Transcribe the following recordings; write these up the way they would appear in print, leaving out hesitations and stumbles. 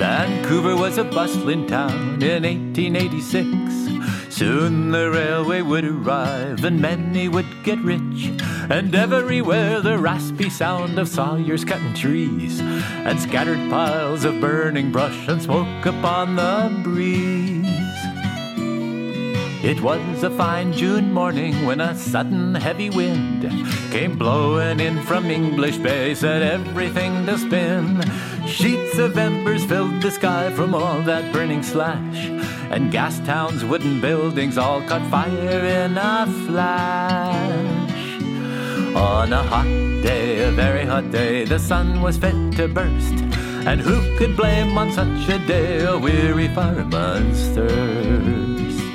Vancouver was a bustling town in 1886. Soon the railway would arrive and many would get rich. And everywhere the raspy sound of sawyers cutting trees and scattered piles of burning brush and smoke upon the breeze. It was a fine June morning when a sudden heavy wind came blowing in from English Bay, set everything to spin. Sheets of embers filled the sky from all that burning slash, and Gastown's wooden buildings all caught fire in a flash. On a hot day, a very hot day, the sun was fit to burst, and who could blame on such a day a weary fireman's thirst?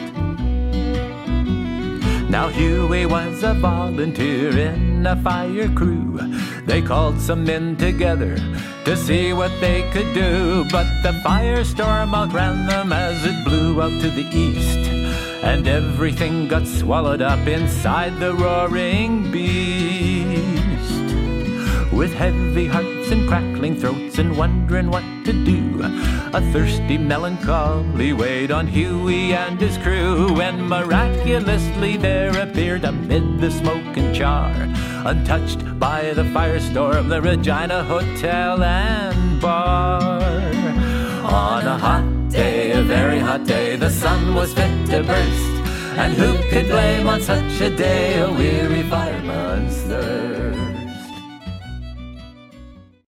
Now Huey was a volunteer in a fire crew. They called some men together to see what they could do, but the firestorm outran them as it blew out to the east, and everything got swallowed up inside the roaring beast. With heavy hearts and crackling throats and wondering what to do, a thirsty melancholy weighed on Huey and his crew, when miraculously there appeared amid the smoke and char, untouched by the firestorm, the Regina Hotel and Bar. On a hot day, a very hot day, the sun was fit to burst, and who could blame on such a day a weary fireman's thirst?